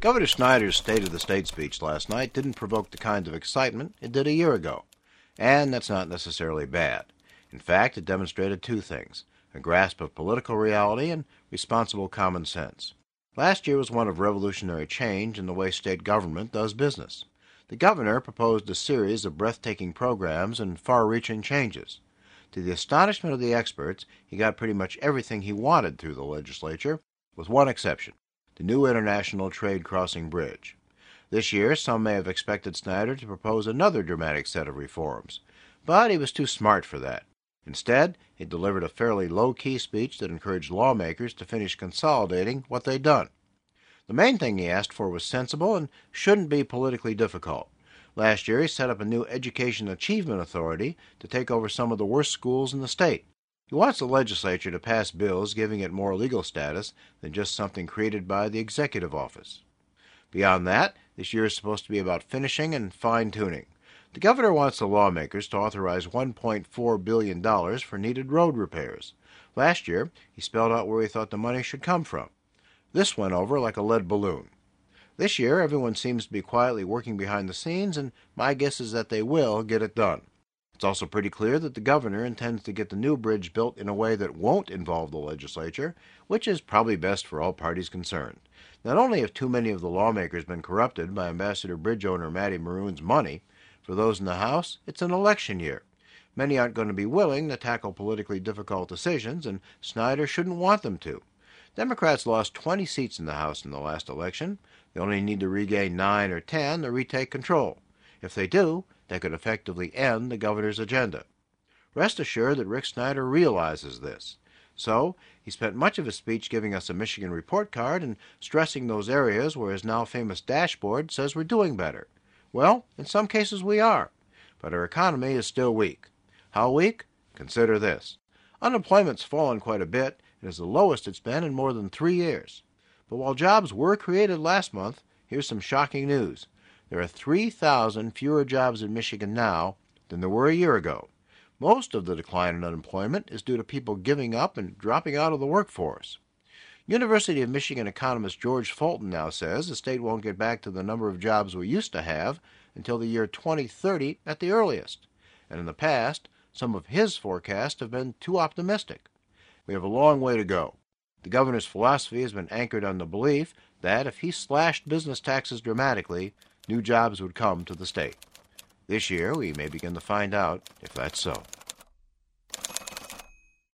Governor Snyder's State of the State speech last night didn't provoke the kind of excitement it did a year ago. And that's not necessarily bad. In fact, it demonstrated two things: a grasp of political reality and responsible common sense. Last year was one of revolutionary change in the way state government does business. The governor proposed a series of breathtaking programs and far-reaching changes. To the astonishment of the experts, he got pretty much everything he wanted through the legislature, with one exception: the new International Trade Crossing Bridge. This year, some may have expected Snyder to propose another dramatic set of reforms, but he was too smart for that. Instead, he delivered a fairly low-key speech that encouraged lawmakers to finish consolidating what they'd done. The main thing he asked for was sensible and shouldn't be politically difficult. Last year, he set up a new Education Achievement Authority to take over some of the worst schools in the state. He wants the legislature to pass bills giving it more legal status than just something created by the executive office. Beyond that, this year is supposed to be about finishing and fine-tuning. The governor wants the lawmakers to authorize $1.4 billion for needed road repairs. Last year, he spelled out where he thought the money should come from. This went over like a lead balloon. This year, everyone seems to be quietly working behind the scenes, and my guess is that they will get it done. It's also pretty clear that the governor intends to get the new bridge built in a way that won't involve the legislature, which is probably best for all parties concerned. Not only have too many of the lawmakers been corrupted by Ambassador Bridge owner Matty Maroon's money, for those in the House, it's an election year. Many aren't going to be willing to tackle politically difficult decisions, and Snyder shouldn't want them to. Democrats lost 20 seats in the House in the last election. They only need to regain 9 or 10 to retake control. If they do, they could effectively end the governor's agenda. Rest assured that Rick Snyder realizes this. So, he spent much of his speech giving us a Michigan report card and stressing those areas where his now famous dashboard says we're doing better. Well, in some cases we are, but our economy is still weak. How weak? Consider this. Unemployment's fallen quite a bit and is the lowest it's been in more than 3 years. But while jobs were created last month, here's some shocking news. There are 3,000 fewer jobs in Michigan now than there were a year ago. Most of the decline in unemployment is due to people giving up and dropping out of the workforce. University of Michigan economist George Fulton now says the state won't get back to the number of jobs we used to have until the year 2030 at the earliest. And in the past, some of his forecasts have been too optimistic. We have a long way to go. The governor's philosophy has been anchored on the belief that if he slashed business taxes dramatically, new jobs would come to the state. This year, we may begin to find out if that's so.